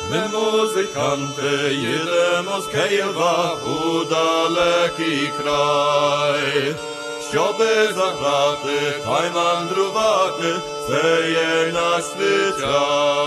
My muzykanty їдемо з Києва у далекий край, щоби заграти та й мандрувати, це є наш життя.